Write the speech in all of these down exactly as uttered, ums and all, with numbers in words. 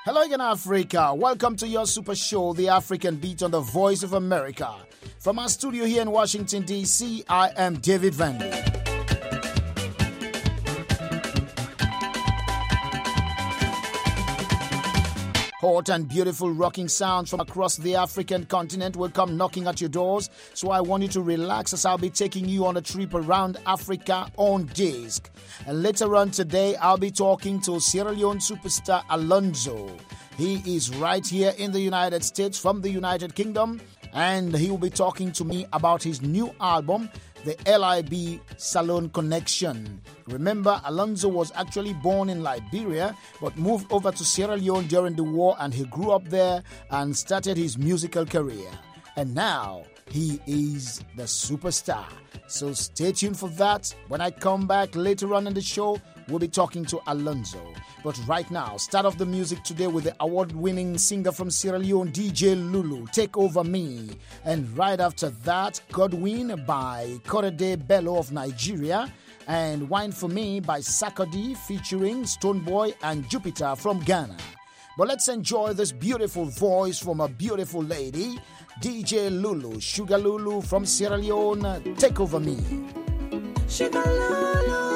Hello again, Africa. Welcome to your super show, The African Beat on the Voice of America. From our studio here in Washington, D C, I am David Vandy. Hot and beautiful rocking sounds from across the African continent will come knocking at your doors, so I want you to relax as I'll be taking you on a trip around Africa on disc. And later on today, I'll be talking to Sierra Leone superstar Alonzo. He is right here in the United States from the United Kingdom, and he will be talking to me about his new album, the L I B Salone Connection. Remember, Alonzo was actually born in Liberia but moved over to Sierra Leone during the war, and he grew up there and started his musical career. And now he is the superstar. So stay tuned for that. When I come back later on in the show, we'll be talking to Alonzo. But right now, start off the music today with the award-winning singer from Sierra Leone, D J Lulu, Take Over Me. And right after that, Godwin by Korede Bello of Nigeria, and Wine For Me by Sakodi featuring Stoneboy and Jupiter from Ghana. But let's enjoy this beautiful voice from a beautiful lady, D J Lulu, Sugar Lulu from Sierra Leone, Take Over Me. Sugar Lulu.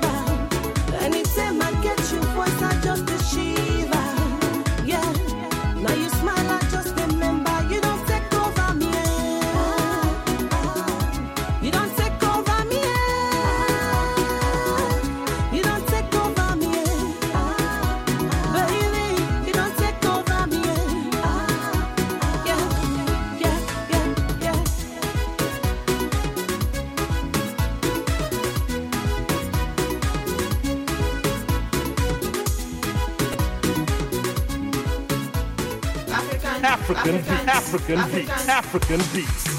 Anytime I get you, voice I just a shiver. Yeah, African beats, African beats, African beats.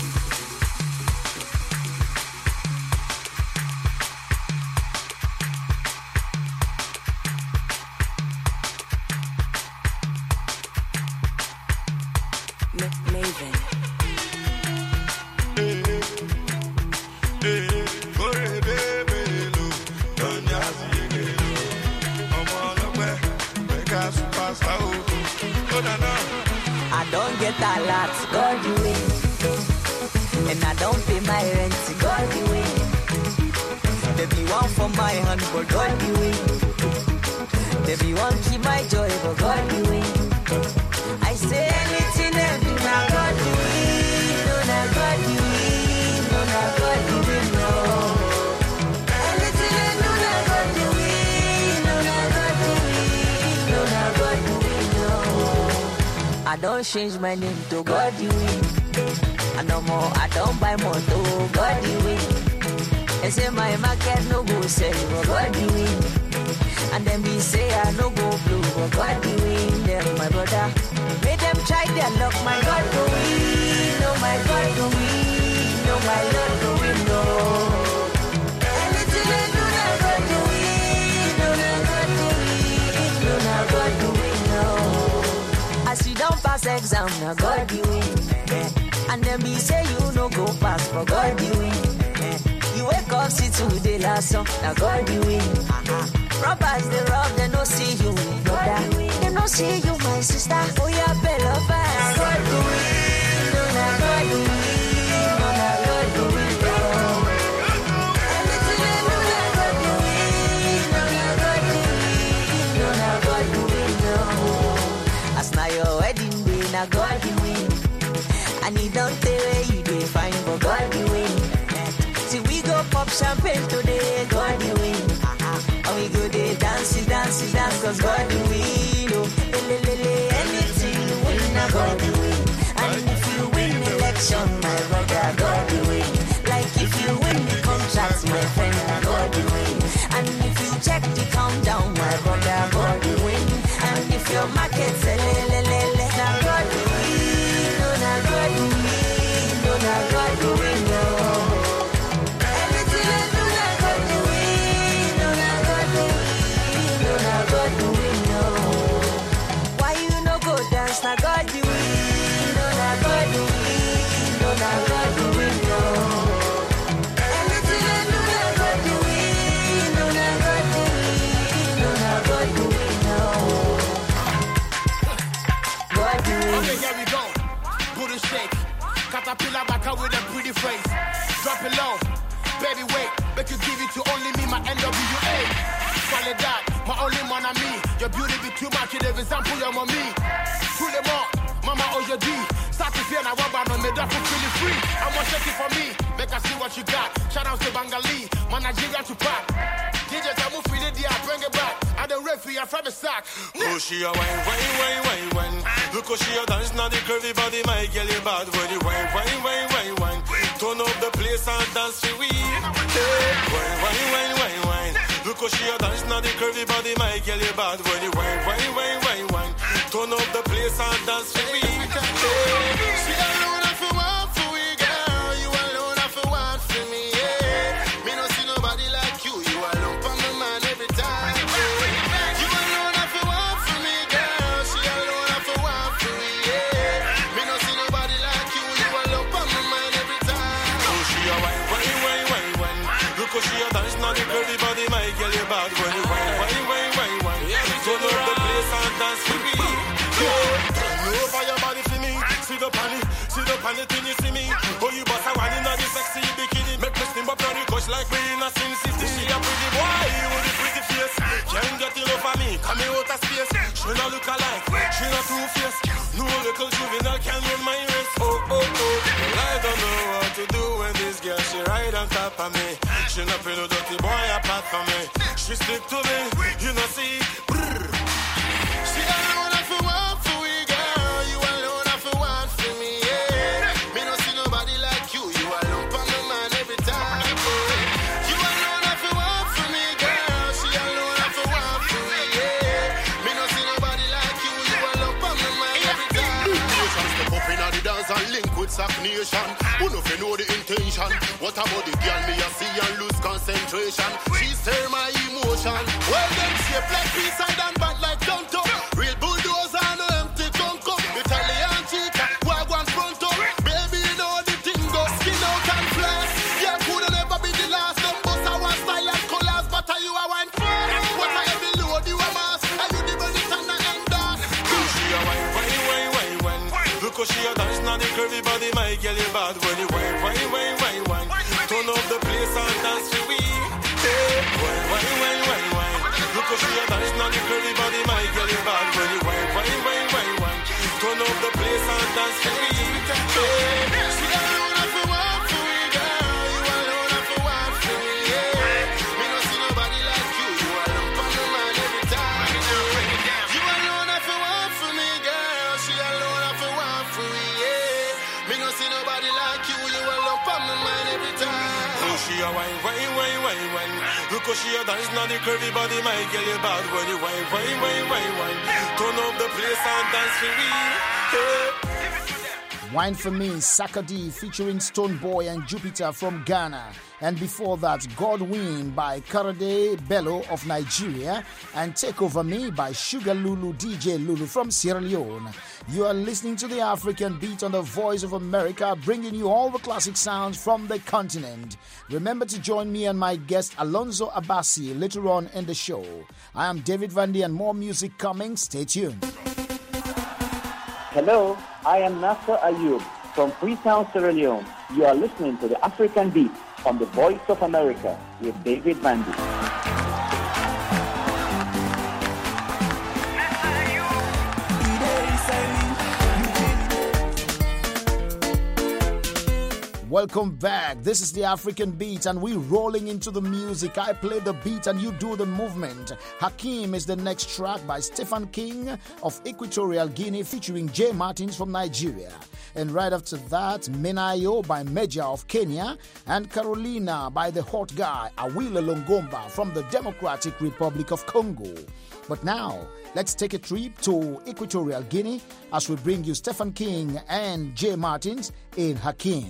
I don't get a lot, God you win. And I don't pay my rent, God you win. There be one for my hand, but God you win. There be one keep my joy, but God you win. I say anything and do not God you win. No, not God you win. No, not God you win, no. Anything and do not God you win. No, not God you win. No, not God you win, no. I don't change my name to God you win. And no more, I don't buy more to God you win. They say my market no go sell, but God you win. And then we say I no go blue, but God you win. Them my brother, make them try their luck, my God go win. No, my God go win. No, my Lord go win, no. Anything they do, now God go win. No, now God go win. No, now God go win, no. As you don't pass exam, now God you win. And then we say you no go pass, but God you win. You wake up, see today last song, now God you win. Uh-huh. Robbers, they rob, they no see you, brother. They no see you, my sister. Oh, yeah, better pass. God you win. No, now God you win. No, now God you win, bro. Anything they do, now God you win. No, now God you win. No, now God you win, no. As now your wedding day, now God you win. And he don't tell where you do fine, but God you win. See we go pop champagne today, God you win. Uh-huh. And we go there dance, dance, dance, cause God you win. Oh, le, le, le, anything you win, now God you win. And if you win election, my brother, God you win. Like if you win the contract, my friend, now God you win. And if you check the countdown, my brother, God you win. And if your market say le, le, le, le, now God you win. No, now God you win. No, now God you win, no. Anything I do, now God you win. No, now God you win. No, now God you win, no. Why you no go dance, now God you win. No, now God you win. No, now God you win, no. Anything I do, now God you win. No, now God you win. No, now God you win, no. God you win. Okay, here we go. Booty shake. Caterpillar back out with a pretty face. Drop it low. Baby, wait. Make you give it to only me, my N W A. Solid that. My only man and me. Your beauty be too much. You never example your mommy. Pull them up. Mama, oh, your D. Start to feel now, one on me. That's really free. I want shake it for me. Make us see what you got. Shout out to Bangali. My Nigeria to pack. D J, I move it there. Bring it back. I don't referee. I'm from the sack. Oh, she a wine, wine, wine, wine, wine. Look how she a dance, now the curvy body, my girl, you bad for the wine, wine, wine, wine, wine. Turn up the place and dance for we. Hey, wine, wine, wine, wine, wine. Look how she a dance, now the curvy body, my girl, you bad for the wine, wine, wine, wine, wine. Turn up the place and dance for we. Hey, she alone have to want for we, girl. You alone have to want for me, yeah. Me no see nobody like you. You alone for my man every time. You alone have to want for me, girl. She alone have to want for me, yeah. Me no see nobody like you. You alone for my man every time. Oh, she a wine, wine, wine, wine, wine. Look how she a dance, now the curly body, my girl, you bad for the wine, wine, wine, wine, wine. Turn up the place and dance for me. Turn over your body for me. Sit up on it, sit up on it till you see me. Oh, you bust a one in the sexy bikini. Make me steam up on the couch like we in a Sin City. She a pretty boy with a pretty face. Can't get it over me, come out of space. She no look alike, she no two-faced. No little juvenile can run my race. Oh, oh, oh. Well, I don't know what to do when this girl, she ride on top of me. She no pay no dirty boy apart from me. She stick to me, you know see. Brrr. She alone have to want for we, girl. You alone have to want for me, yeah. Me no see nobody like you. You alone for my man every time. Yeah. You alone have to want for me, girl. She alone have to want for me, yeah. Me no see nobody like you. You alone for my man every time. sack nation. Who know if you know the intention? What about the girl me a see and lose concentration? She stir my emotion. Well them shape like peace side and bad like Tonto. Real bulldozer and no empty conco. Italian chica, wagwan fronto. Baby you know the thing go skin out and flesh. Yeah, coulda never be the last. Them bust a one style and colors, but are you a wine fan? What I have been load you a mask? Are you the bonnet and the end dance? She a wine, wine, wine, wine, wine. Look how she a dance, now the curvy body, my girl, you bad when you wine, wine, wine, wine, wine. Turn up the place and dance for we. Hey, wine, wine, wine, wine, wine. Look how she a dance, now the curvy body, my girl, you bad when you wine, wine, wine, wine, wine. Turn up the place and dance for we. Hey, she alone have to walk for me, girl. You alone have to walk for me, yeah. Me no see nobody like you. You alone on my mind every time. You alone have to walk for me, girl. She alone have to walk for me, yeah. Me no see nobody like you. You alone on my mind every time. Oh, she a wine, wine, wine, wine, wine. Look how she a dance, now the curvy body, my girl, you bad when you wine, wine, wine, wine, wine. Turn up the place and dance for me, hey. Wine for Me, Sakadi featuring Stone Boy and Jupiter from Ghana. And before that, Godwin by Karade Bello of Nigeria and Take Over Me by Sugar Lulu D J Lulu from Sierra Leone. You are listening to the African Beat on the Voice of America, bringing you all the classic sounds from the continent. Remember to join me and my guest Alonzo Abasi later on in the show. I am David Vandy and more music coming. Stay tuned. Hello, I am Nasser Ayub from Freetown, Sierra Leone. You are listening to the African Beat on the Voice of America with David Vandy. Welcome back. This is the African Beat and we're rolling into the music. I play the beat and you do the movement. Hakim is the next track by Stephen King of Equatorial Guinea featuring Jay Martins from Nigeria. And right after that, Menayo by Meja of Kenya and Carolina by the hot guy Awila Longomba from the Democratic Republic of Congo. But now, let's take a trip to Equatorial Guinea as we bring you Stephen King and Jay Martins in Hakim.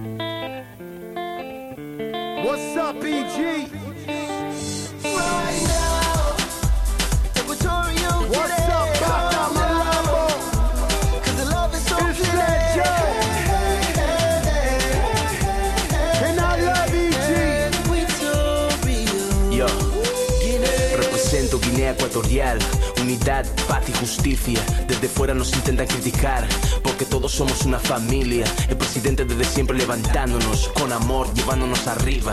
What's up, E G? Right now, Equatorial Guinea. What's up, Papa Malabo? Cause the love is so It's clear. that Joe. And I love E G. Yo, represento Guinea Ecuatorial, unidad, paz y justicia. Desde fuera nos intentan criticar, porque todos somos una familia. El presidente desde siempre levantándonos, con amor llevándonos arriba.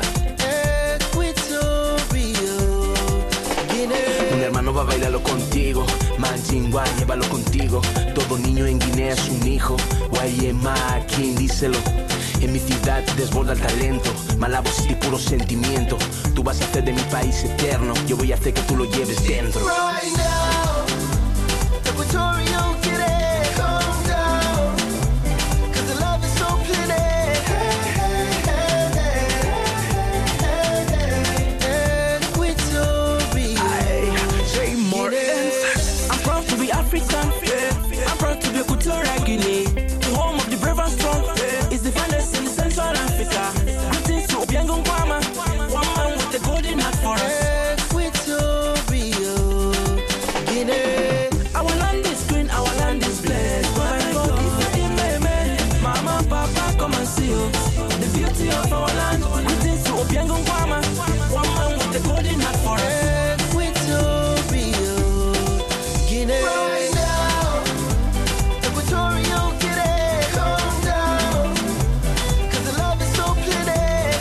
Un hermano va a bailarlo contigo, Manjingwa, llévalo contigo. Todo niño en Guinea es un hijo, Guayema, quien díselo. En mi ciudad desborda el talento, Malabo City puro sentimiento. Tú vas a hacer de mi país eterno, yo voy a hacer que tú lo lleves dentro. Right now, Equatorial Guinea, calm down, cause the love is so plenty. Jay Martins. I'm proud to be African. I'm proud to be Equatorial Guinea, the home of the brave and strong. It's the finest in Central Africa. Greetings to Obiango Nkwama, one man with a golden heart for us. Equatorial Guinea. Our land is green, our land is blessed. My God, Mama, Papa, come and see you. The beauty of our land. Greetings to Obiango Nkwama, one man with a golden heart for us. Equatorial Guinea. Right now, Equatorial Guinea, calm down, cause the love is so plenty.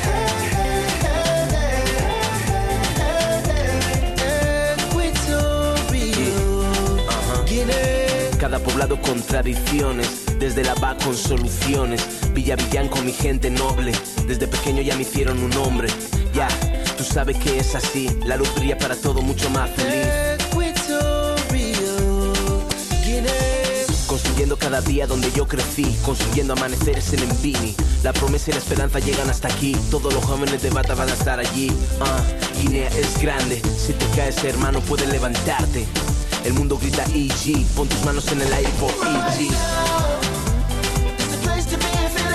Equatorial Guinea. Cada poblado con tradiciones, desde la va con soluciones. Villa Villán con mi gente noble, desde pequeño ya me hicieron un hombre. Ya, tú sabes que es así, la luz brilla para todo mucho más feliz. Equatorial Guinea. Construyendo cada día donde yo crecí, construyendo amaneceres en Mbini. La promesa y la esperanza llegan hasta aquí, todos los jóvenes de Bata van a estar allí. uh, Guinea es grande, si te caes hermano puedes levantarte. El mundo grita E G, pon tus manos en el aire por E G. It's a place to be if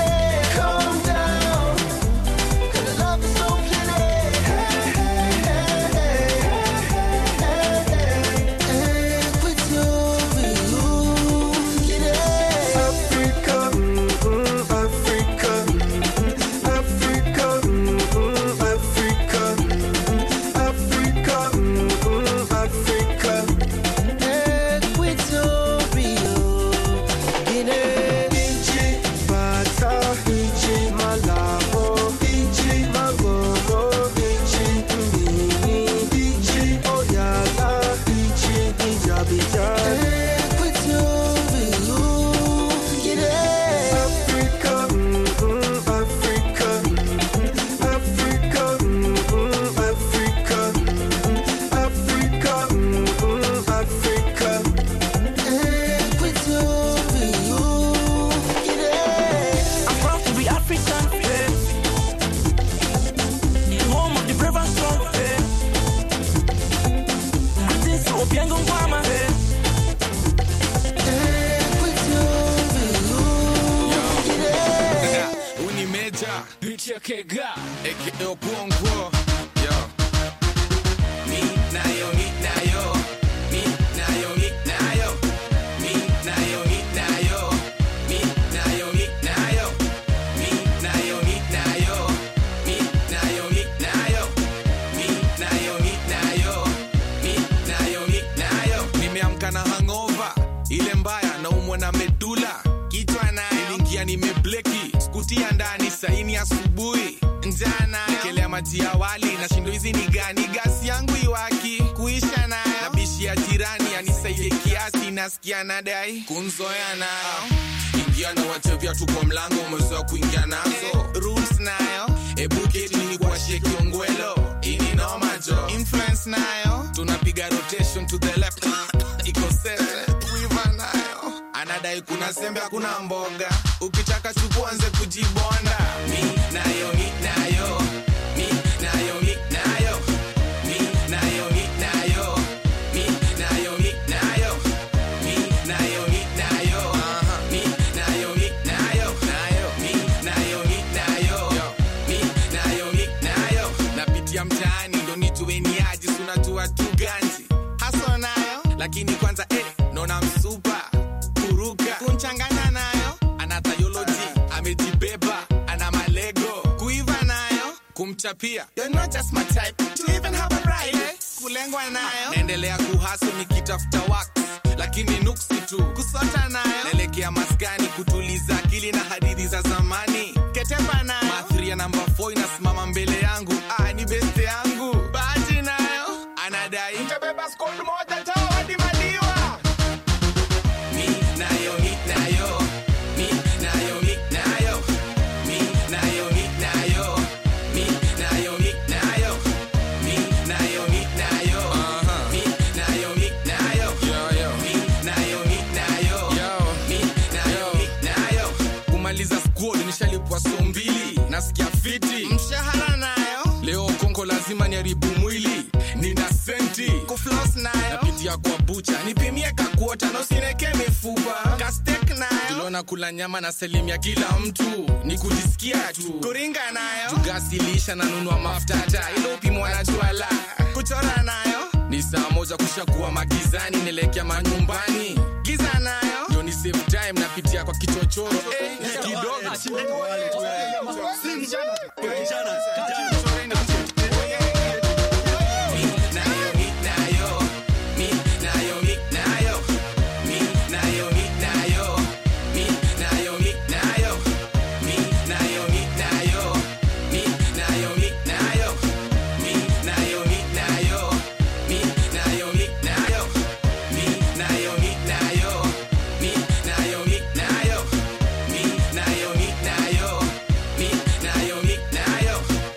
Mata, Bicha Kega, aka Okwongo. Yo. Me na yo, me na yo, me na yo, me na yo, me na yo, me na yo, me na yo, me na yo, me na yo, me na yo, me na yo, me na yo, me na yo, me na yo, me na yo, me na yo. Nimeamka na hangover, ile mbaya na umwa na medula. Kichwa nayo nilingia nimebleki, skutia ndani saini asubuhi. Njana kelea maji ya wali na shindo hizi ni gani, gasi yangu iwaki kuisha nayo. Nabishi ya jirani anisaidie kiasi, nasikia nadai kunzoea nayo. Ingia na wache viatu kwa mlango, umezoea kuingia nazo. Rules nayo, ebu keti nini kwa sheki ongwelo. Ini no majo, influence nayo, tunapiga rotation to the left. Iko sete, kuiva nayo, anadai kuna sembe hakuna mboga. Ukitaka tukuanze kujibonda. Mi nayo, mi nayo, mi nayo, mi nayo, mi nayo, mi nayo, mi nayo, mi nayo, mi nayo, mi nayo, mi nayo, mi nayo, mi nayo, mi nayo, mi nayo, mi nayo. Napitia mtaani ndo nituweni aji, sunajua tu ganji haso nayo, lakini kwanza eh, nona msupa kuruka kunchanganya nayo. Ana biology, amejibeba, ana malego kuiva nayo, kumchapia you're not just my type to even have a right eh? Kulengwa nayo, naendelea kuhaso nikitafuta wax, lakini nuksi tu kusota nayo. Naelekea maskani kutuliza akili na hadithi za zamani. Ketemba nayo, mathria number four inasimama mbele yangu. Ah, ni beste yangu. Bahati nayo, anadai nitabeba squad moja tao hadi madiwa. Mi nayo, mi nayo, mi nayo, mi nayo, mi nayo, mi nayo, mi nayo, mi nayo, mi nayo, mi nayo, mi nayo, mi nayo, mi nayo, mi nayo, mi nayo, mi nayo. Kumaliza squad nishalipwa so mbili, nasikia fiti. Mshahara nayo, leo kongo lazima niharibu mwili. Nina senti kufloss nayo, napitia kwa bucha nipimie kakuota na usineke mifupa. Kastek nayo, tulona kula nyama na selimia kila mtu, ni kujisikia tu. Kuringa nayo, tugasilisha na nunua maftata, ilo upimwa na juala. Kuchora nayo, ni saa moja kushakuwa magizani, nelekea manyumbani. Giza nayo, ndio ni save time, napitia kwa kichochoro eh, kidogo. Mi nayo, mi nayo,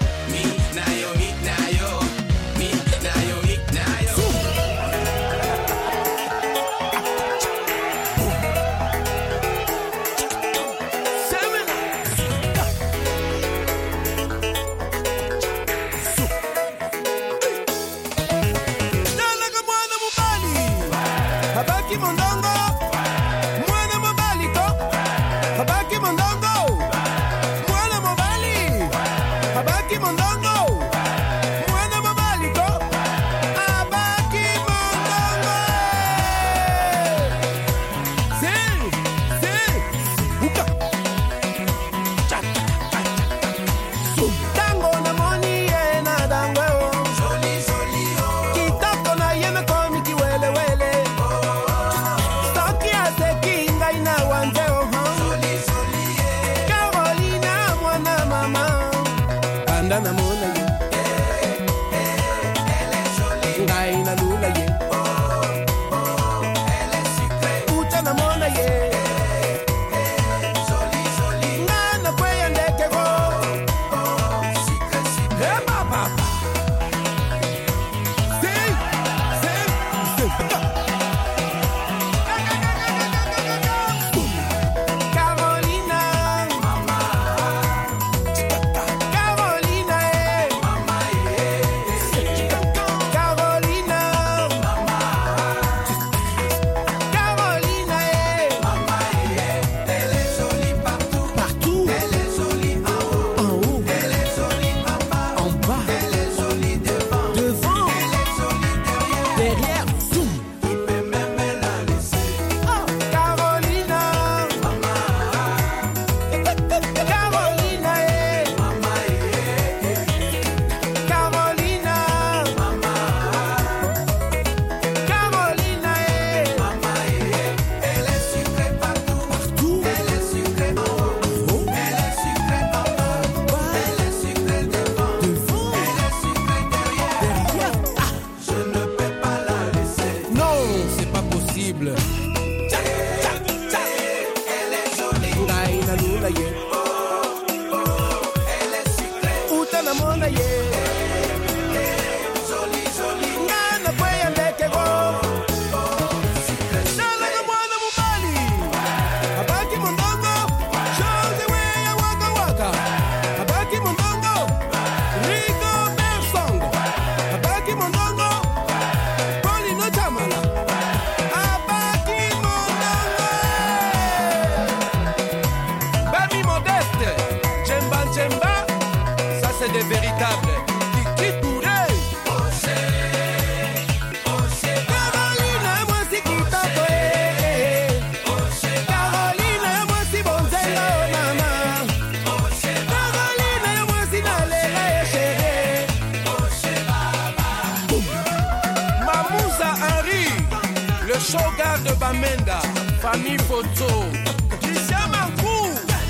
Manga, Famille Photo, Christian Mankou.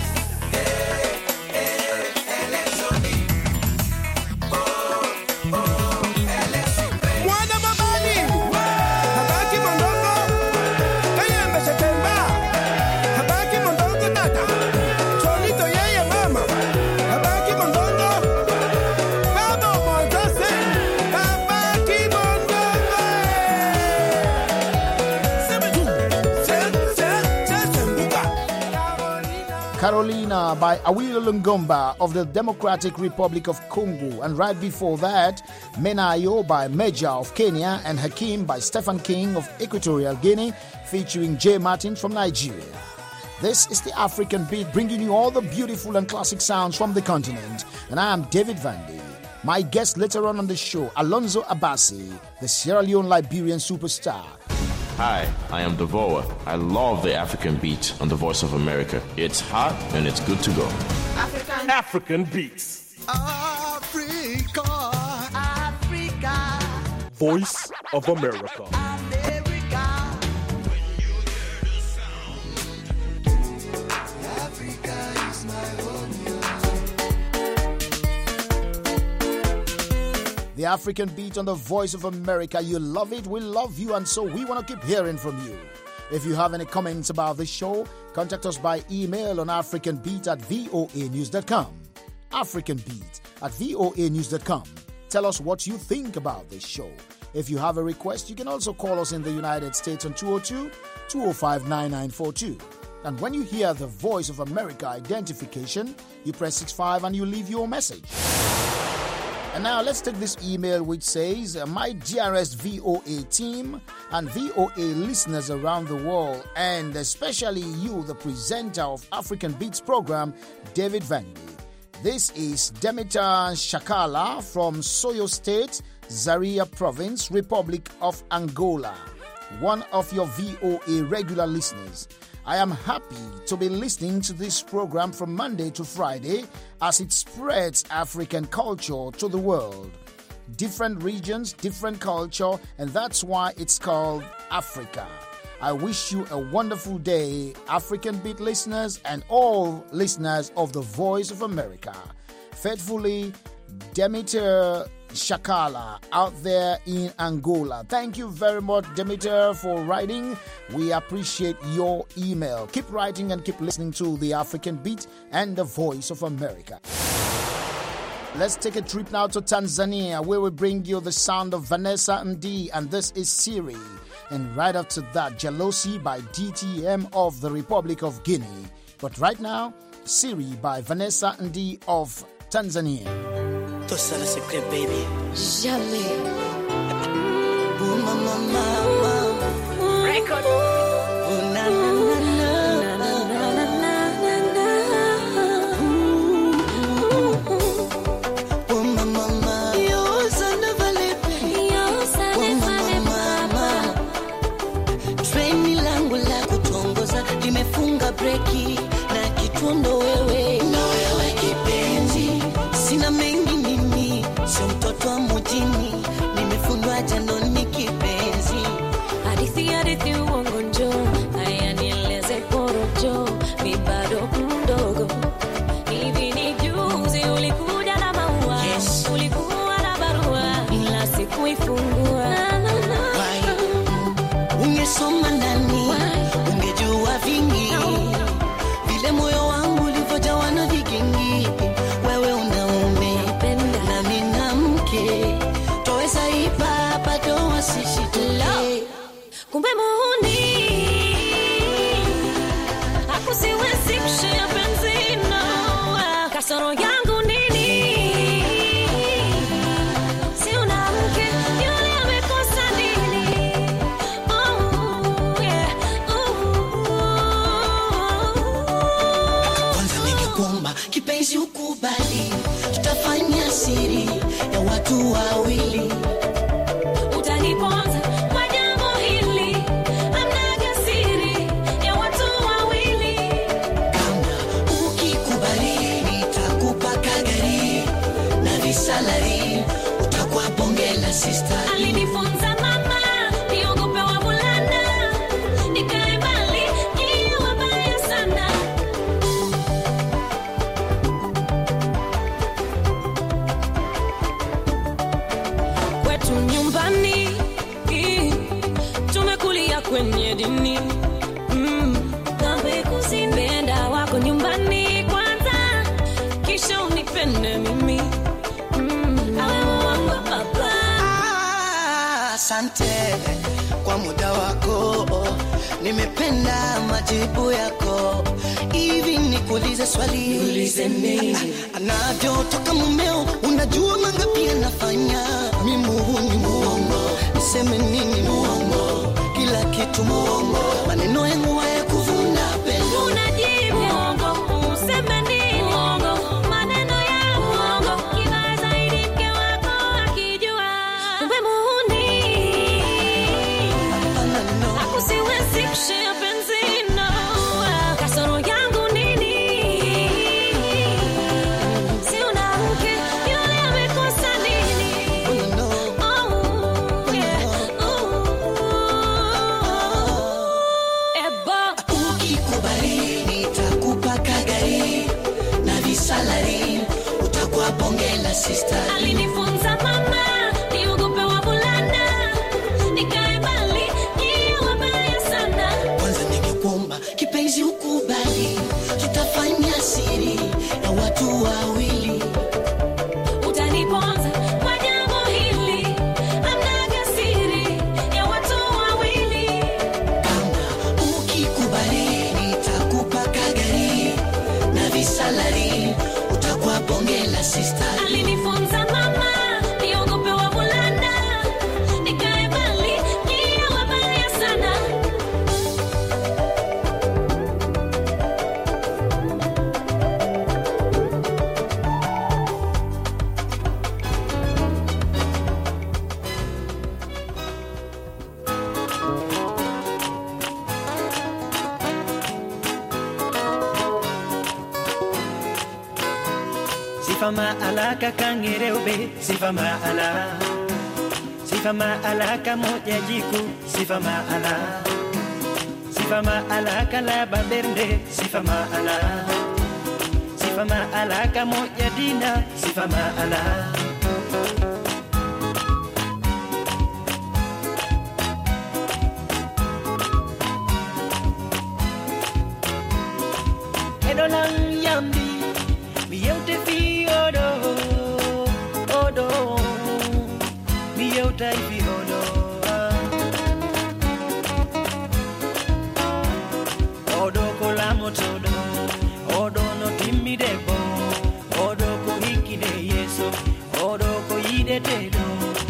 Carolina by Awilo Lungomba of the Democratic Republic of Congo. And right before that, Menayo by Meja of Kenya and Hakim by Stephen King of Equatorial Guinea, featuring Jay Martin from Nigeria. This is the African Beat, bringing you all the beautiful and classic sounds from the continent. And I am David Vandy. My guest later on on the show, Alonzo Abasi, the Sierra Leone Liberian superstar. Hi, I am Devoa. I love the African Beat on the Voice of America. It's hot and it's good to go. African, African Beats. Africa. Africa. Voice of America. America. Africa is my home. The African Beat on the Voice of America. You love it, we love you, and so we want to keep hearing from you. If you have any comments about the show, contact us by email on africanbeat at voa news dot com. africanbeat at voa news dot com. Tell us what you think about this show. If you have a request, you can also call us in the United States on two oh two, two oh five, nine nine four two. And when you hear the Voice of America identification, you press six five and you leave your message. And now let's take this email which says, my dearest V O A team and V O A listeners around the world, and especially you, the presenter of African Beats program, David Vandy. This is Demeter Shakala from Soyo State, Zaria Province, Republic of Angola, one of your V O A regular listeners. I am happy to be listening to this program from Monday to Friday as it spreads African culture to the world. Different regions, different culture, and that's why it's called Africa. I wish you a wonderful day, African Beat listeners and all listeners of the Voice of America. Faithfully, Demeter Shakala out there in Angola. Thank you very much, Demeter, for writing. We appreciate your email. Keep writing and keep listening to the African Beat and the Voice of America. Let's take a trip now to Tanzania, where we bring you the sound of Vanessa Ndi, and this is Siri. And right after that, Jealousy by D T M of the Republic of Guinea. But right now, Siri by Vanessa Ndi of Tanzania. Toi seul le secret, baby. Jamais. Oh, mama, mama. Record. Oh, na, na, na, na. Na, na, na, na, na, na. Oh, mama, mama. Yo, ça ne valait pas. Yo, ça ne valait pas. Treni langu la kutongoza limefunga breki na kitundo wewe. Na wewe kipenzi. Sina mengi mimi, sio mtoto wa mjini, nimefundwa jandoni kipenzi. Hadithi hadithi uongo njoo, haya nieleze porojo, mi bado mdogo. Hivi ni juzi ulikuja na maua, yes. Ulikuwa na barua, ila sikuifungua. Na, na, na. Ungesoma ndani, ungejua vingi, No. vile moyo wangu ulivyojawa na vigingi. Wewe unaume, na mimi na mke, toesa ipa bado wasishitule. Kumbe muhuni hakusiwezi kushia penzi, no. Kasoro yangu nini? Si una mke, yule amekosa nini? Oh, yeah, Kwanza ningekuomba kipenzi ukubali, tutafanya siri ya watu wawili. utaniponza kwa jambo hili, hamnaga siri ya watu wawili. Kama ukikubali nitakupa kagari na visalari, utakuwa bonge la sister. Alinifunza mama, niogope wavulana, nikae mbali kwenye dini. Mm. Kamwe kusinipenda wako nyumbani kwanza, kisha unipende mimi. Mm. Awe wangu baba. Asante kwa muda wako, nimependa majibu yako. Hivi nikuulize swali, ulize nini? Anavyotoka mumeo, unajua mangapi anafanya? Mimi ni muongo, niseme nini? Muongo, kila kitu muongo, maneno yangu hayakuvuna pendo. Unajibu muongo, useme nini? Muongo, maneno yangu muongo, kila zaidi mke wako akijua wewe muhuni. Hakusiwezi kushare penzi, no. Kasoro yangu nini? Si una mke, yule amekosa nini? Oh, yeah, oh. Ebo. Ukikubali nitakupa kagari na visalari, utakuwa bonge la sister. Alinifunza mama, niogope wavulana, nikae mbali, ni wabaya sana. Kwanza ningekuomba kipenzi ukubali, tutafanya siri ya watu wawili. Utaniponza kwa jambo hili, amnaga siri ya watu wawili. Ukikubali nitakupa kagari na visalari, utakuwa bonge la sister. Alinifunza mama, niogope wavulana, nikae mbali, ni wabaya sana. Sifama alaka kangereube, sifama ala. Sifama alaka moja jiku, sifama ala. Sifama alaka la baberde, sifama ala. Sifama alaka moja dina, sifama ala. Edolang yambi, miyeute fi odo, odo, miyeuta fi odo. Odo kolamo todo, odo no timmi debo, odo ko hiki de yeso, odo ko yide tedo.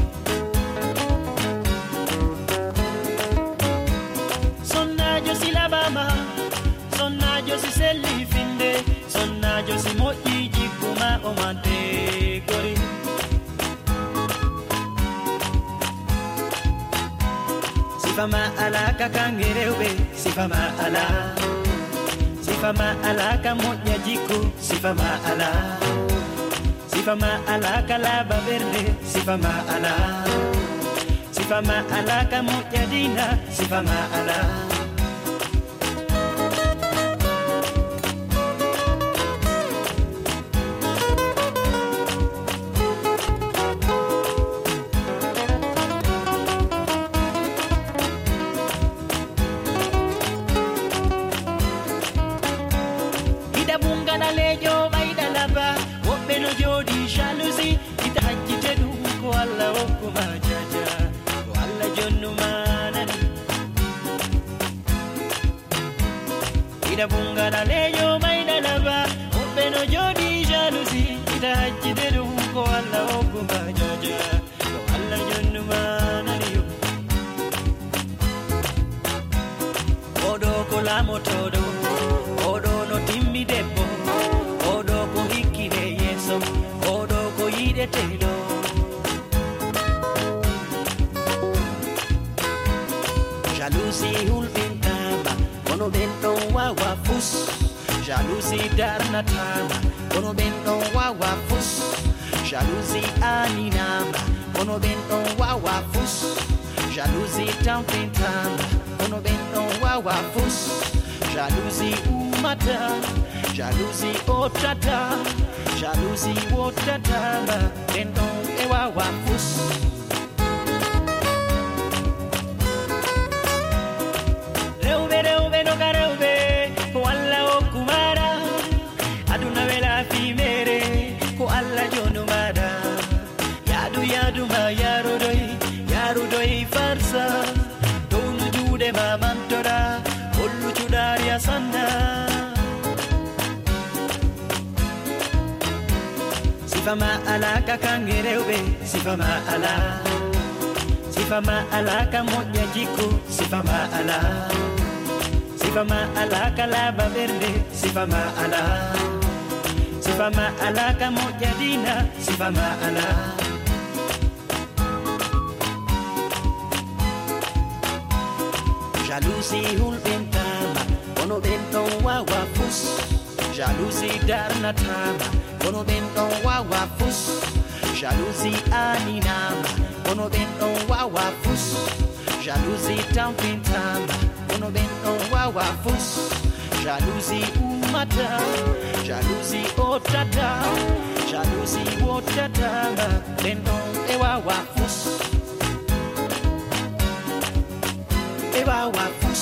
Sonna yo silabama, sonna yo si selifinde, sonna yo si moji jikuma omante gori. Sifama alaka kangereube, sifama ala. Sifama alaka moja jiku, sifama ala. Sifama alaka laba verde, sifama ala. Sifama alaka moja dina, sifama ala. Ida bunga na lejo baida laba, wopeno jodi jalousie, ita hajite duko alla okuma jaja, walla jonnu manani. Ida bunga na lejo baida laba, wopeno jodi jalousie, ita hajite duko alla okuma jaja, walla jonnu manani. Odo kolamo todo, odo no timmi debbo, odo ko hikkide yeso, odo ko yide tedo. Jalousie hulpintama, kono bento wawa fus. Jalousie darnatama, kono bento wawa fus. Jalousie aninama, kono bento wawa fus. Jalousie tampintama, kono bento wawa fus. Jalousie umata, jalousie otata, jalousie otata, bento ewa wafus. Sifama ala kakangereube, sifama ala. Sifama ala kamoja jiku, sifama ala. Sifama ala kalaba verde, sifama ala. Sifama ala kamoja dina, sifama ala. Jalousie hulbentama, ono benton wawa fus. Jalousie darnatama, ono benton wawa fus. Jalousie aninama, ono benton wawa fus. Jalousie tampintama, ono benton wawa fus. Jalousie umata, jalousie otata, jalousie otata, benton e wawa fus. Ewa wafus,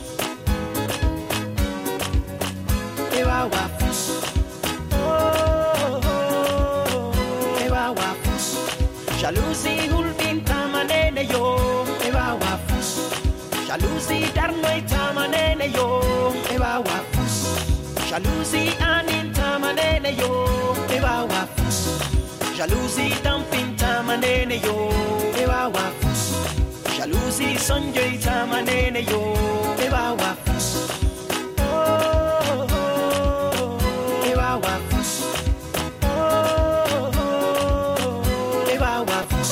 ewa wafus, oh, oh, ewa wafus. Jalousie hulbin tamanene yo, ewa wafus. Jalousie darnoi tamanene yo, ewa wafus. Jalousie anin tamanene yo, ewa wafus. Jalousie dampin tamanene yo, ewa wafus. Jalousie sonjoy tamanene yo, ewa wafus. Oh, oh, ewa wafus. Oh, oh, ewa wafus.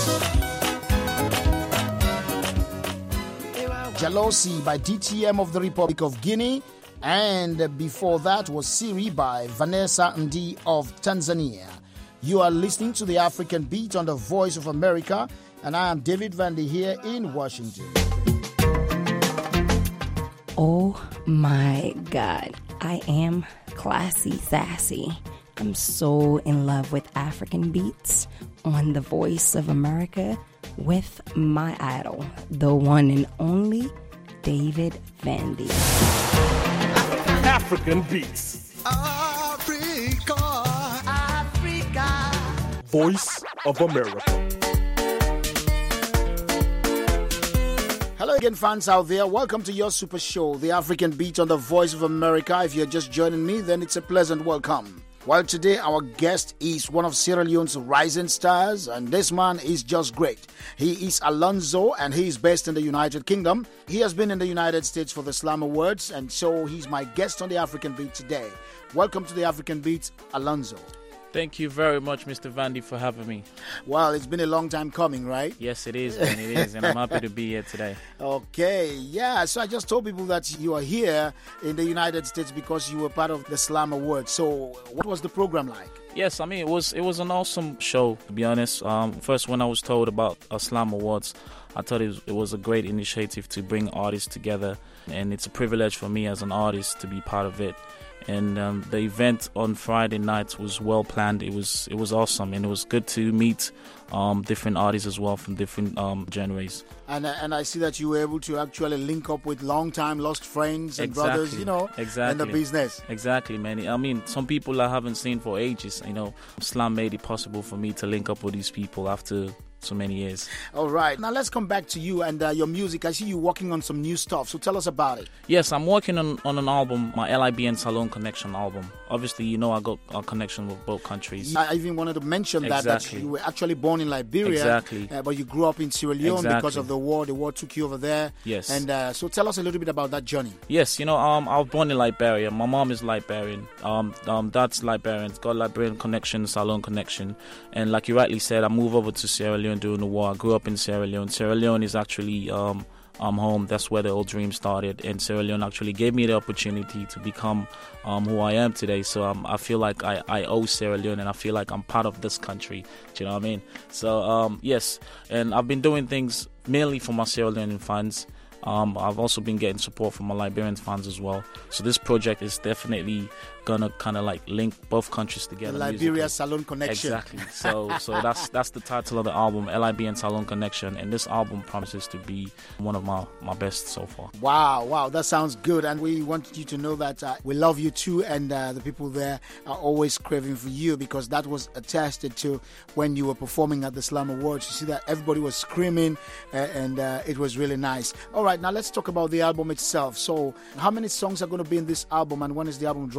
Jealousy by D T M of the Republic of Guinea. And before that was Siri by Vanessa Ndi of Tanzania. You are listening to the African Beat on the Voice of America. And I am David Vandy here in Washington. Oh my God. I am classy sassy. I'm so in love with African beats on the Voice of America with my idol, the one and only David Vandy. African Beats. Africa. Africa. Voice of America. Hello again, fans out there. Welcome to your super show, The African Beat on the Voice of America. If you're just joining me, then it's a pleasant welcome. Well, today our guest is one of Sierra Leone's rising stars, and this man is just great. He is Alonzo, and he is based in the United Kingdom. He has been in the United States for the Slam Awards, and so he's my guest on The African Beat today. Welcome to The African Beat, Alonzo. Thank you very much, Mister Vandy, for having me. Well, it's been a long time coming, right? Yes, it is, man. It is, and I'm happy to be here today. Okay, yeah. So I just told people that you are here in the United States because you were part of the Slam Awards. So what was the program like? Yes, I mean, it was it was an awesome show, to be honest. Um, first, when I was told about uh, Slam Awards, I thought it was, it was a great initiative to bring artists together, and it's a privilege for me as an artist to be part of it. And um, the event on Friday night was well planned. It was it was awesome, and it was good to meet um, different artists as well from different um, genres. And and I see that you were able to actually link up with long-time lost friends and exactly. brothers, you know, exactly. in the business. Exactly, man. I mean, some people I haven't seen for ages. You know, Slam made it possible for me to link up with these people after so many years. All right. Now let's come back to you and uh, your music. I see you working on some new stuff. So tell us about it. Yes, I'm working on, on an album, my L I B N Salone Connection album. Obviously, you know I got a connection with both countries. I even wanted to mention that, exactly. that you were actually born in Liberia. Exactly. Uh, but you grew up in Sierra Leone exactly. because of the war. The war took you over there. Yes. And uh, so tell us a little bit about that journey. Yes, you know, um, I was born in Liberia. My mom is Liberian. Um, um, dad's Liberian. Got Liberian connection, Salone connection. And like you rightly said, I moved over to Sierra Leone during the war. I grew up in Sierra Leone. Sierra Leone is actually um, um, home. That's where the old dream started. And Sierra Leone actually gave me the opportunity to become um, who I am today. So um, I feel like I, I owe Sierra Leone, and I feel like I'm part of this country. Do you know what I mean? So, um, yes. And I've been doing things mainly for my Sierra Leonean fans. Um, I've also been getting support from my Liberian fans as well. So this project is definitely gonna kind of like link both countries together. The Liberia Salone Connection. Exactly. So so that's that's the title of the album, L I B N Salone Connection, and this album promises to be one of my, my best so far. Wow, wow, that sounds good. And we want you to know that uh, we love you too, and uh, the people there are always craving for you, because that was attested to when you were performing at the Slam Awards. You see that everybody was screaming, uh, and uh, it was really nice. All right, now let's talk about the album itself. So how many songs are going to be in this album, and when is the album dropping?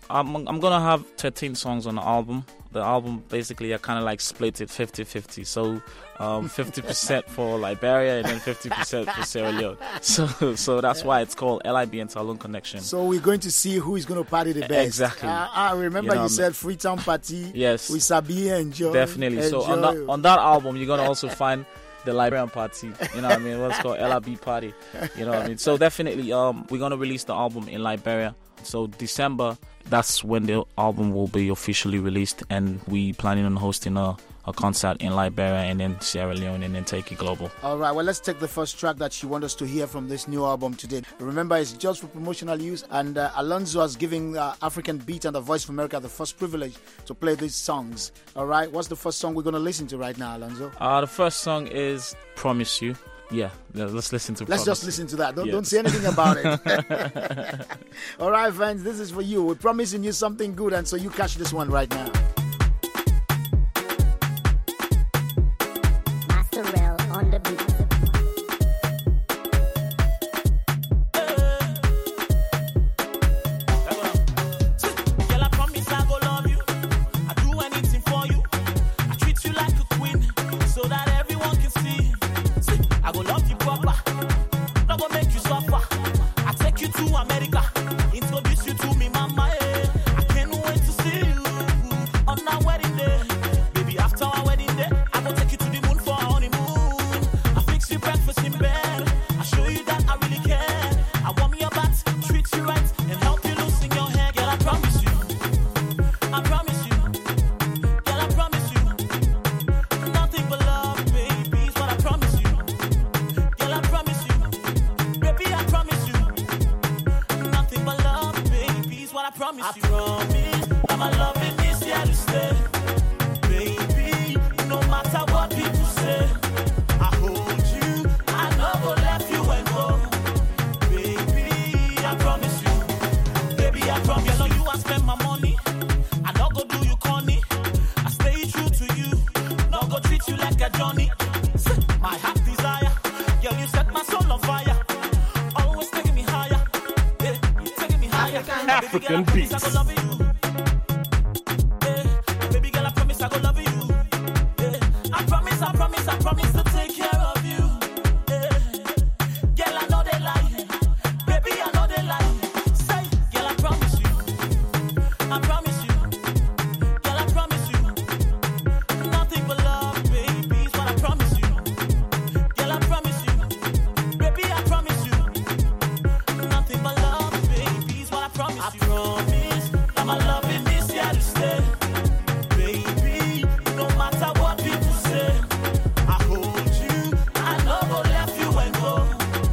I'm I'm gonna have thirteen songs on the album. The album basically I kind of like split it fifty-fifty. So um, fifty percent for Liberia and then fifty percent for Sierra Leone. So so that's why it's called L I B and Salone Connection. So we're going to see who is going to party the best. Exactly. Uh, I remember You know you what I said Freetown Party. Yes. We sabi enjoy. Definitely. So on enjoy. that on that album, you're gonna also find the Liberian party. You know what I mean? What's called L I B party. You know what I mean? So definitely, um, we're gonna release the album in Liberia. So December, that's when the album will be officially released, and we planning on hosting a, a concert in Liberia and then Sierra Leone and then take it global. All right, well, let's take the first track that you want us to hear from this new album today. Remember, it's just for promotional use, and uh, Alonzo is giving uh, African Beat and the Voice of America the first privilege to play these songs. All right, what's the first song we're going to listen to right now, Alonzo? Uh, the first song is Promise You. Yeah, let's listen to Let's Promise just You. listen to that. Don't, Yes. don't say anything about it. All right, fans, this is for you. We're promising you something good, and so you catch this one right now. Masterel on the beat. Girl, I promise I go love you. I do anything for you. I treat you like a queen, so that everyone can see. See, I go love you proper. Not gonna make you suffer. I take you to America, introduce you to me, mama. eh. I can't wait to see you on our wedding day. Baby, after our wedding day, I go take you to the moon for our honeymoon. I fix you breakfast in bed. I show you that I really care. I warm your back, treat you right, and help you loosen your hair. Girl, I promise you. I promise you. Girl, I promise you. Nothing but love, baby, is what I promise you. Girl, I promise you. Baby, I promise you. Nothing but love, baby, is what I promise you. I promise that my loving is here to stay. Baby, no matter what people say, I hold you, I never left you and go. Baby, I promise you. Baby, I promise you. You I spend my money. I not go do you corny. I stay true to you. Not go treat you like a Johnny. My heart desire. Girl, you set my soul on fire. Always taking me higher. Yeah, you taking me higher. African Baby girl, I promise beats. I go love you. Yeah, baby girl, I promise I go love you. Yeah, I promise, I promise, I promise to take care of you. Yeah, girl, I know they lie. Baby, I know they lie. Say, girl, I promise you. I promise you. Girl, I promise you. Nothing but love, baby, is what I promise you. Girl, I promise you. Baby, I promise you. Nothing but love, baby, is what I promise you. I promise that my loving is here to stay. Baby, no matter what people say, I hold you, I never left you and go.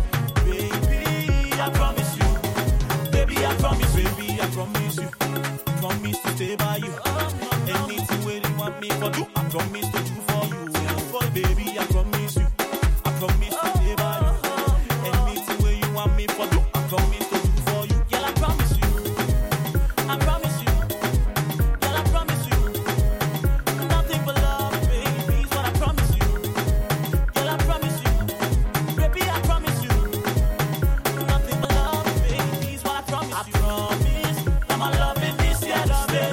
Baby, I promise you. Baby, I promise, baby, I promise you. Promise to stay by you. Anything where you want me for do, I promise to do for you. Baby, I promise you. I promise to stay by you. Anything where you want me for do, I promise to do for you. Girl, I promise you. I promise you. Girl, I promise you. Nothing but love, baby, is what I promise you. Girl, I promise you. Baby, I promise you. Nothing but love, baby, is what I promise you. I promise that my loving is here to stay.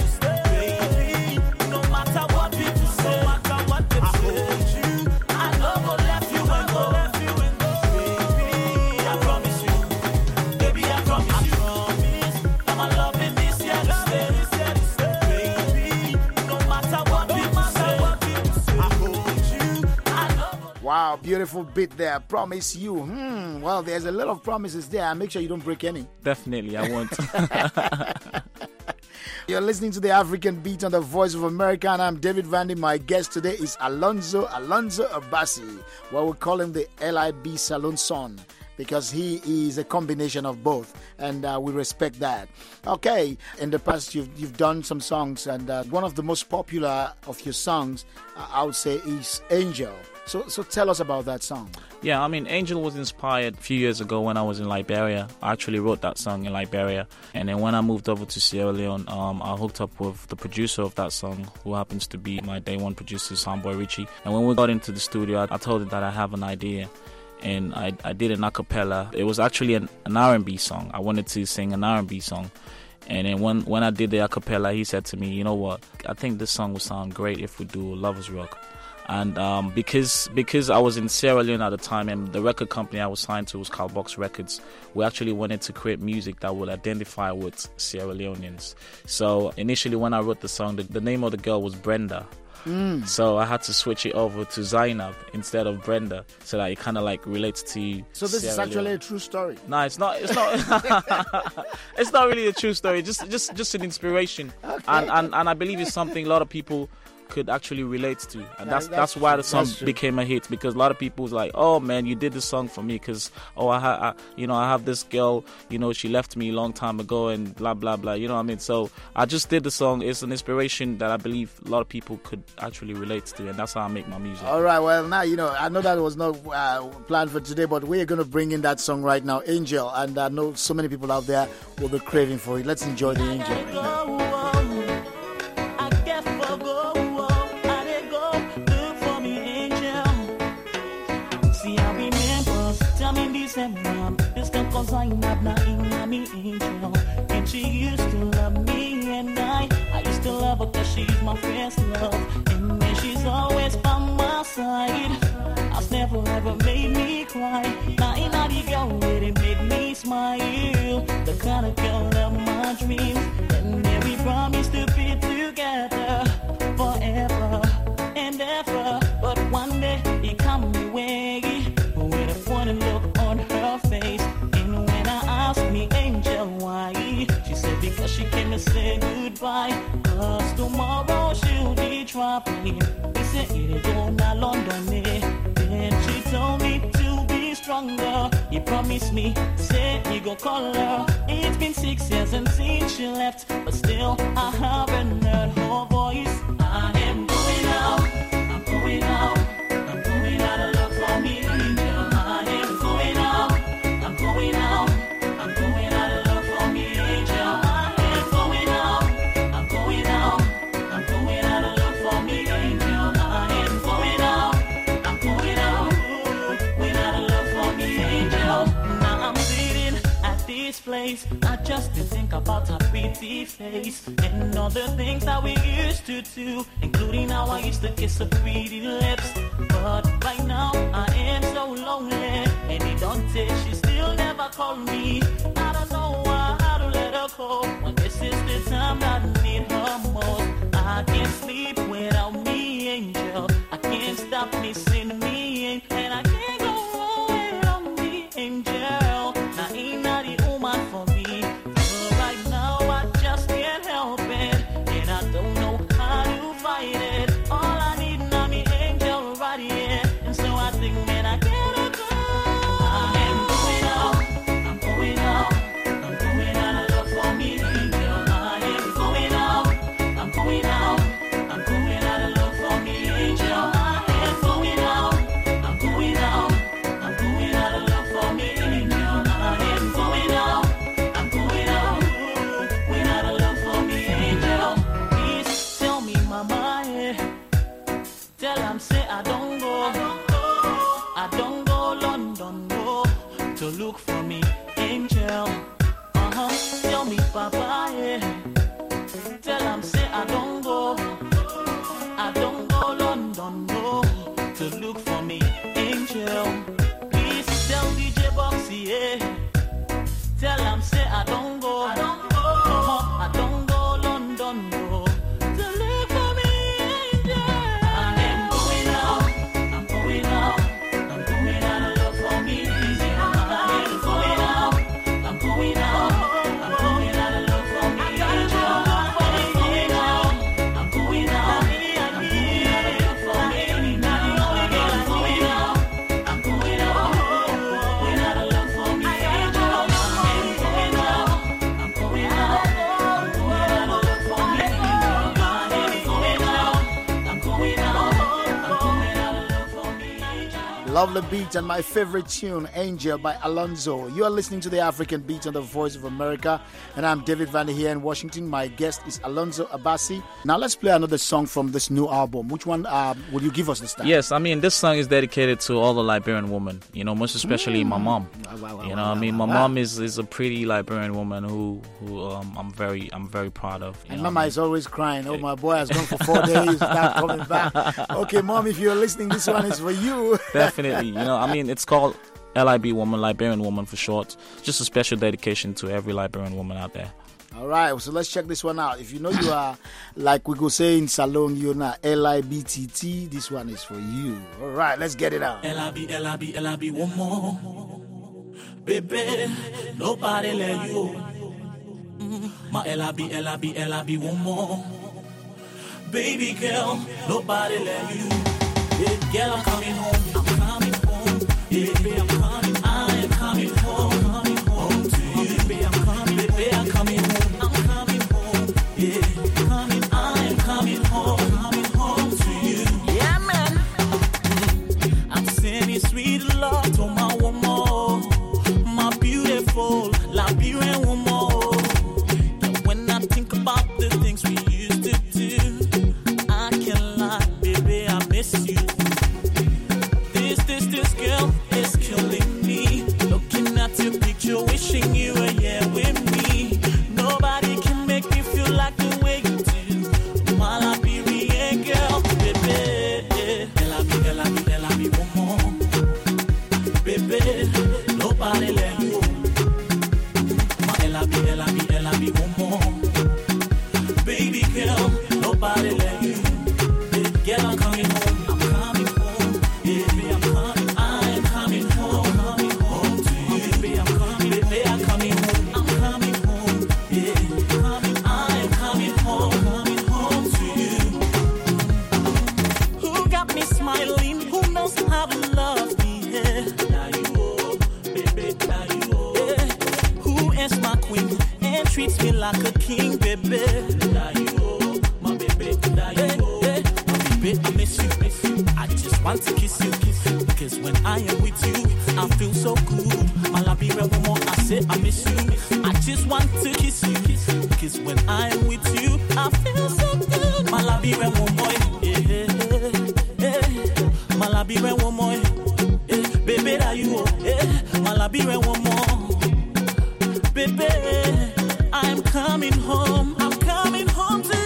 Baby, no matter what people say, no matter what they say, I hold you. I never left you and go. Baby, I promise you. Baby, I promise you. I promise that my loving is here to stay. Baby, no matter what people say, I hold you. I never. Wow, beautiful beat there. Promise you. Hmm. Well, there's a lot of promises there. Make sure you don't break any. Definitely, I won't. You're listening to the African Beat on the Voice of America, and I'm David Vandy. My guest today is Alonzo Alonzo Abasi. Well, we call him the L I B Salon son because he is a combination of both, and uh, we respect that. Okay, in the past you've you've done some songs, and uh, one of the most popular of your songs, uh, I would say, is Angel. So, so tell us about that song. Yeah, I mean, Angel was inspired a few years ago when I was in Liberia. I actually wrote that song in Liberia. And then when I moved over to Sierra Leone, um, I hooked up with the producer of that song, who happens to be my day one producer, Soundboy Richie. And when we got into the studio, I, I told him that I have an idea. And I, I did an a cappella. It was actually an, an R and B song. I wanted to sing an R and B song. And then when when I did the acapella, he said to me, you know what, I think this song would sound great if we do Lovers Rock. And um, because because I was in Sierra Leone at the time, and the record company I was signed to was Calbox Records, we actually wanted to create music that would identify with Sierra Leoneans. So initially when I wrote the song, the, the name of the girl was Brenda. Mm. So I had to switch it over to Zainab instead of Brenda, so that it kind of like relates to. So this Sierra is actually Leone. a true story. No, it's not. It's not. It's not really a true story. Just, just, just an inspiration, Okay. and, and and I believe it's something a lot of people could actually relate to, and that's that's that's why the true. song That's true. became a hit, because a lot of people was like, oh man, you did the song for me, because oh I, ha- I you know I have this girl, you know she left me a long time ago and blah blah blah, you know what I mean. So I just did the song. It's an inspiration that I believe a lot of people could actually relate to, and that's how I make my music. All right, well, now, you know, I know that was not uh, planned for today, but we're going to bring in that song right now, Angel, and I know so many people out there will be craving for it. Let's enjoy the Angel right now. This girl cause I'm not in me angel. And she used to love me, and I I used to love her cause she's my first love. And then she's always by my side. I've never ever made me cry. Now ain't not the girl where it made me smile. The kind of girl of my dreams. And then we promised to be together forever and ever. But one day he come my way with a funny look on her face. And when I asked me, Angel, why? She said because she came to say goodbye. Cause tomorrow she'll be traveling. He said it is all not London, eh? Then she told me to be stronger. He promised me, said he go call her. It's been six years and since she left, but still I haven't heard her voice. I am going out, I'm going out, I'm going out to look for me, Angel. I am going out, I'm going out, I'm going out to look for me, Angel. I am going out, I'm going out, I'm going out to look for me, Angel. I am going out, I'm going out, going out to look for me, Angel. Now I'm sitting at this place, I just to think about her pretty face and all the things that we used to do, including how I used to kiss her pretty lips. But right now I am so lonely, and it don't take, she still never called me. I don't know how to let her go, when this is the time that I need her most. I can't sleep without me, Angel. I can't stop missing me, and I can't go on without me, Angel. Now ain't not the woman for me. So right now I just can't help it, and I don't know how to fight it. All I need now me angel right here, and so I think, man, I gotta go. I am going out, I'm going out, I'm going out to look for me, angel. I am going out, I'm going out, I'm going out to look for me, angel. I am going out, I'm going out, I'm going out to look for me, angel. I am going out, I'm going out, going out to look for me, angel. Please tell me, mama, yeah. Tell them say I don't go, I don't go London, no, to look for me, angel. Uh-huh, tell me, papa, yeah. Tell them say I don't go, I don't go London, no, to look for me, angel. Please tell D J Boxy, yeah. Tell them say I don't go, I don't go, uh-huh, I don't go London, no, to look for me, angel. I am going out, I'm going out, I'm going out to look for me, angel. I am going out, I'm going out, I'm going out to look for me, angel. I am going out, I'm going out, I'm going out to look for me, angel. I am going out, Lovely beat and my favorite tune, Angel by Alonzo. You are listening to the African Beat on the Voice of America, and I'm David Vandy here in Washington. My guest is Alonzo Abasi. Now let's play another song from this new album. Which one uh, will you give us this time? Yes, I mean, this song is dedicated to all the Liberian women, you know, most especially mm. my mom. Wow, wow, wow, you know, wow, I mean, wow, my wow. mom is, is a pretty Liberian woman who who um, I'm very I'm very proud of. And Mama is always crying. Oh, my boy has gone for four days, not coming back. Okay, Mom, if you're listening, this one is for you. Definitely, you know, I mean, it's called L I B Woman, Liberian Woman for short. Just a special dedication to every Liberian woman out there. All right, so let's check this one out. If you know you are, like we go say in Salon, you're not L I B T T, this one is for you. All right, let's get it out. L I B, L I B, L I B, one more. Baby, nobody let you. Mm, my L I B, L I B, L I B, one more. Baby girl, nobody let you. Yeah, girl, I'm coming home. I'm coming home. Yeah, baby, I'm coming. I am coming home. Coming home to you. Baby, I'm coming. Baby, I'm coming home. I'm coming home. Yeah, coming. I am coming home. Coming home to you. Yeah, man. I'm sending sweet love to my woman, my beautiful Liberian woman. And when I think about the things we used to do, I can't lie, baby, I miss you. This, this, this girl is killing me. Looking at your picture, wishing you were here with me. Nobody can make me feel like the way you do. My Liberian girl, baby. L I B, L I B, L I B, one more. Baby, nobody let you. My L I B, L I B, L I B, one more. Baby girl, nobody let you. Girl, I'm coming home. I'm coming home. Yeah, baby, I'm coming. I am coming home. Coming home to you. Baby, I'm coming. Baby, I'm coming home. I'm coming home. Yeah, coming. I am coming home. Coming home to you. Who got me smiling? Who knows how to love me? Yeah, now you oh, baby, now you oh. Yeah. Who is my queen and treats me like a king, baby? Now you oh, my baby, now you oh. Baby, I miss you, miss you. I just want to kiss you, kiss you. Because when I am with you, I feel so good. My Liberian woman, I say I miss you. I just want to kiss you, kiss you. Because when I am with you, I feel so good. My Liberian woman, yeah, yeah. My Liberian woman, yeah. Baby, that you, yeah. My Liberian woman, baby, I'm coming home. I'm coming home to you.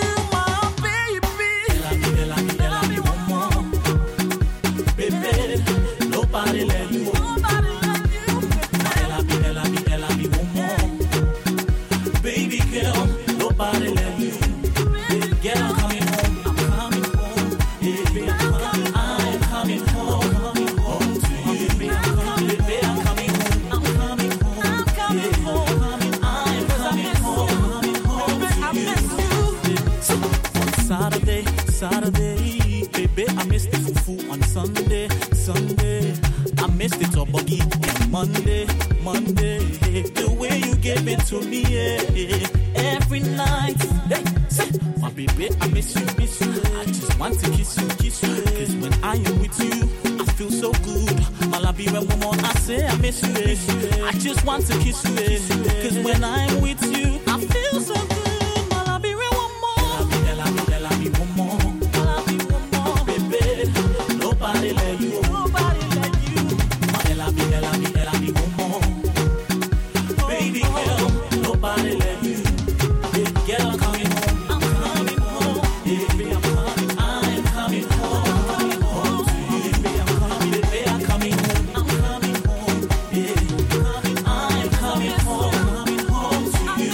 Nobody let you. Nobody let you. L I B, L I B, L I B, one more. Baby girl, nobody let you. Girl, I'm coming home. I'm coming home. Baby, I'm coming. I am coming home. Coming home to you. Baby, I'm coming. Baby, I'm coming home. I'm coming home. I'm coming home. I am coming home. Coming home to you. On Saturday, Saturday, baby, I missed the fufu on Sunday, Sunday. I missed it all buggy on Monday, Monday. The way you gave it to me, yeah, yeah. Every night. Hey, say, my baby, I miss you, miss you. I just want to kiss you, kiss you. Cause when I am with you, I feel so good. My Liberian woman, I say I miss you, miss you. I just want to kiss you, kiss you. Cause when I'm with you, I feel so good. My Liberian woman, L I B, L I B, one more. L I B, one more. Baby, nobody let you. Nobody let you. My L I B, L I B, L I B, one more. Baby girl, nobody let you. Yeah, girl, I'm coming home. I'm coming home. Yeah, baby, I'm coming. I am coming home. I'm coming home to you. Baby, I'm coming. Baby, I'm coming home. I'm coming home. Yeah, coming. I am coming home. Coming home to you.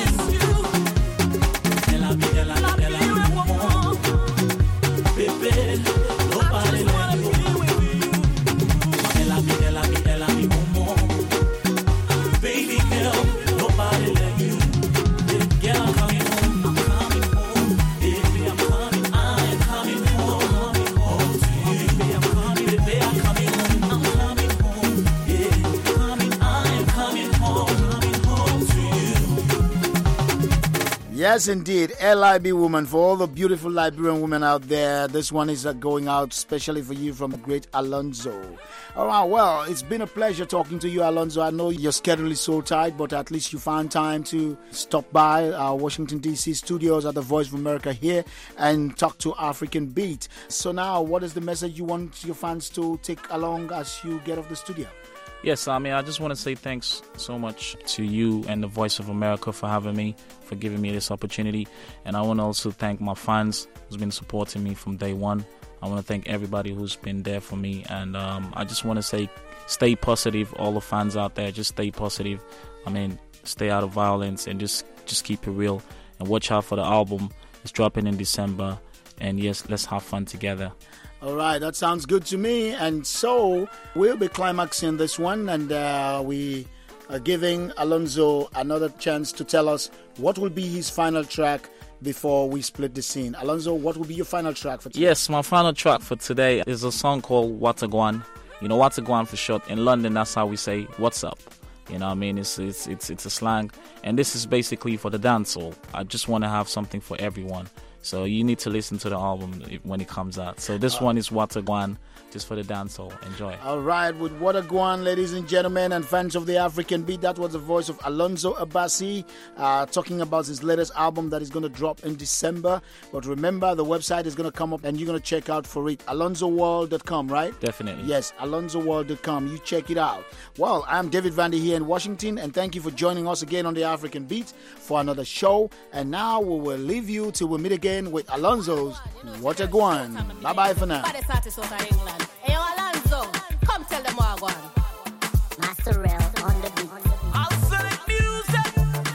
Yes, indeed. L I B Woman. For all the beautiful Liberian women out there, this one is uh, going out especially for you from the great Alonzo. All right, well, it's been a pleasure talking to you, Alonzo. I know your schedule is so tight, but at least you found time to stop by our Washington, D C studios at the Voice of America here and talk to African Beat. So now, what is the message you want your fans to take along as you get off the studio? Yes, I mean, I just want to say thanks so much to you and the Voice of America for having me, for giving me this opportunity. And I want to also thank my fans who's been supporting me from day one. I want to thank everybody who's been there for me. And um, I just want to say, stay positive, all the fans out there, just stay positive. I mean, stay out of violence and just, just keep it real. And watch out for the album. It's dropping in December. And yes, let's have fun together. All right, that sounds good to me. And so we'll be climaxing this one, and uh, we are giving Alonzo another chance to tell us what will be his final track before we split the scene. Alonzo, what will be your final track for today? Yes, my final track for today is a song called Watagwan. You know, Watagwan for short. In London, that's how we say, what's up? You know what I mean? It's, it's, it's, it's a slang. And this is basically for the dancehall. I just want to have something for everyone. So you need to listen to the album when it comes out. So this uh, one is Watagwan, just for the dancehall. Enjoy. All right, with Watagwan, ladies and gentlemen, and fans of the African Beat, that was the voice of Alonzo Abasi uh, talking about his latest album that is going to drop in December. But remember, the website is going to come up and you're going to check out for it. alonzo world dot com, right? Definitely. Yes, alonzo world dot com. You check it out. Well, I'm David Vandy here in Washington, and thank you for joining us again on the African Beat for another show. And now we will leave you till we meet again with Alonzo's Watagwan. Bye-bye for now. Hey, Alonzo, come tell them what I want. Master Rel on the beat. I'll select music.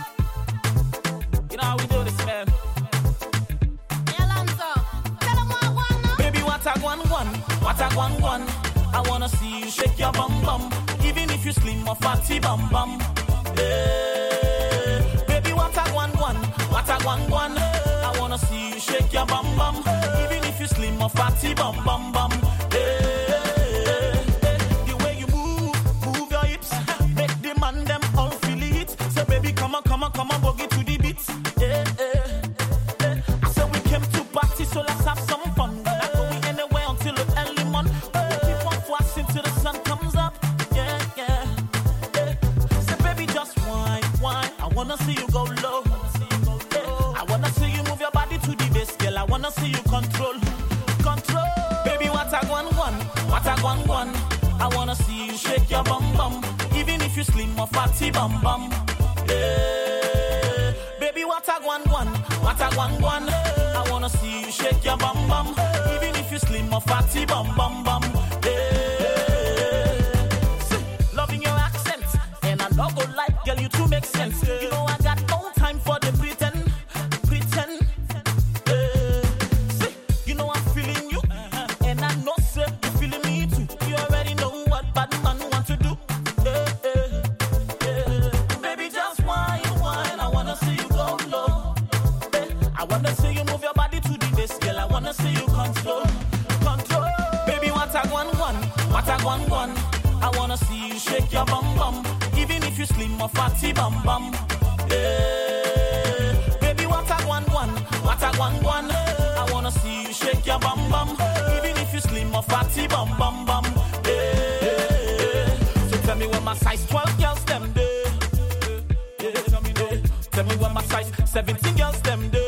You know how we do this, man. Hey, Alonzo, tell them what I want now. Baby, what I want, one, what I want, one. I wanna see you shake your bum bum, even if you slim or fatty bum bum. Hey, baby, what I want, one, what I want, one. I wanna see you shake your bum bum, even if you slim or fatty bum bum bum. Come on, come on, boogie to the beats. Yeah, yeah, yeah. I said we came to party, so let's have some fun. We're not going anywhere until the early morning. We keep on flashing till the sun comes up. Yeah, yeah, yeah. Say, baby, just whine, whine. I wanna see you go low. Yeah. I wanna see you move your body to the bass, girl. I wanna see you control, control. Baby, what I want, one, what I want, one. I wanna see you shake your bum bum, even if you slim or fatty bum bum. Yeah. Baby, what I want, one, what I want, one. I wanna see you shake your bum bum, even if you slim or fatty bum bum bum. Yeah. See, loving your accent, and I no go like, girl, you too make sense. You know I got no time for the pretend, pretend. Yeah. See, you know I'm feeling you, and I know say you feeling me too. You already know what bad man want to do. Yeah, yeah. I wanna see you move your body to the bass, girl. I wanna see you control, control. Baby, what I want, one, what I want, one. I wanna see you shake your bum bum, even if you slim or fatty bum bum. Yeah. Baby, what I want, one, what I want, one. I wanna see you shake your bum bum, even if you slim or fatty bum bum bum. Yeah. So tell me when my size twelve girls them there. Yeah. Tell me now. Tell me when my size seventeen girls them there.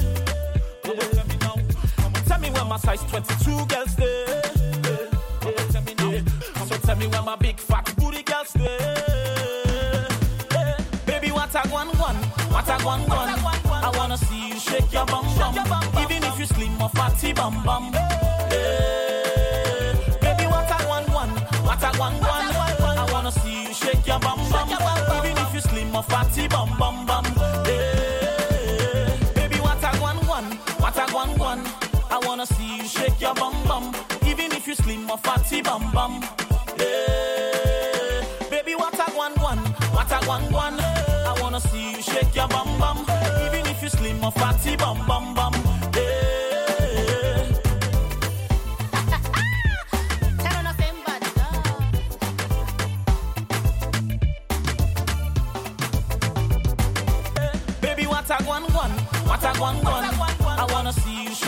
My size twenty-two girls there. Yeah. Yeah. Tell me now. So tell me where my big fat booty girls there. Yeah. Baby, what I want, one, what I want, one. I wanna see you shake your bum bum, even if you slim or fatty bum bum. Yeah. Baby, what I want, one, what I want, one. I wanna see you shake your bum bum, even if you slim or fatty bum bum bum. Yeah. Baby, what I want, one, what I want, one. I wanna see you shake your bum bum, even if you slim or fatty bum bum. Yeah. Baby, what I want, one, what I want, one. I wanna see you shake your bum bum, even if you slim or fatty bum bum bum. Yeah. Tell her nothing but Baby, what I want, one.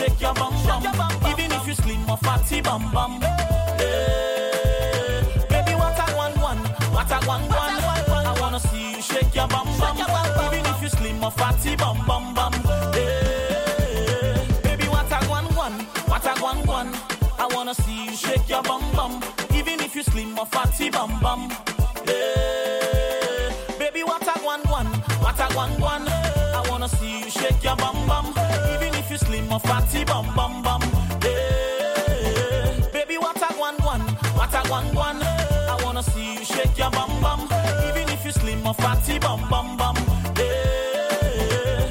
shake your bum bum. Even if you slim or fatty bum bum. Hey, baby, what I want one, what I want one. I wanna see you shake your bum bum. Even if you slim or fatty bum bum bum. Hey, baby, what I want one, what I want one. I wanna see you shake your bum bum. Even if you slim or fatty bum bum. Hey, baby, what I want one, what I want one. I wanna see you shake your bum bum. Even if you slim or fatty bum bum bum. Hey, baby, what I want one, what I want one. I wanna see you shake your bum bum. Even if you slim or fatty bum bum bum. Hey.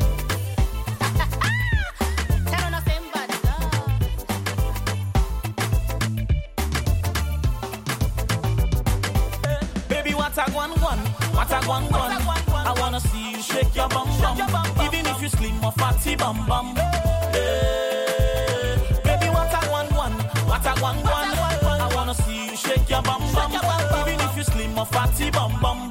Baby, what I want one, what I want one. I wanna see you shake your bum bum. Even if you slim or fatty bum bum. Hey, baby, what I want one, what I want one. I wanna see you shake your bum bum. Even if you slim or fatty bum bum.